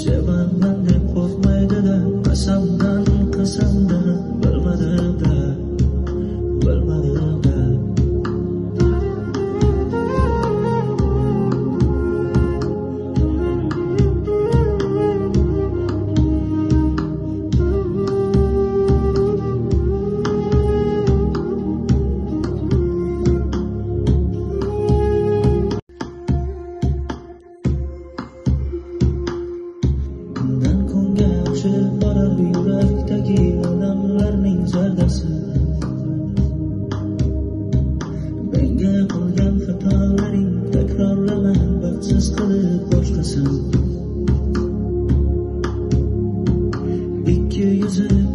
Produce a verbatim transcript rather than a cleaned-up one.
sevaman deb qo'rqmaydi-da, qasamdan qasamdan bilmadim-da, bilmadim-da. Bundan kunga o'xshab borar yurakdagi odamlarning zardasi. Menga qilgan xatolaring takrorlama, baxtsiz qilib boshqasin. Ikki yuzi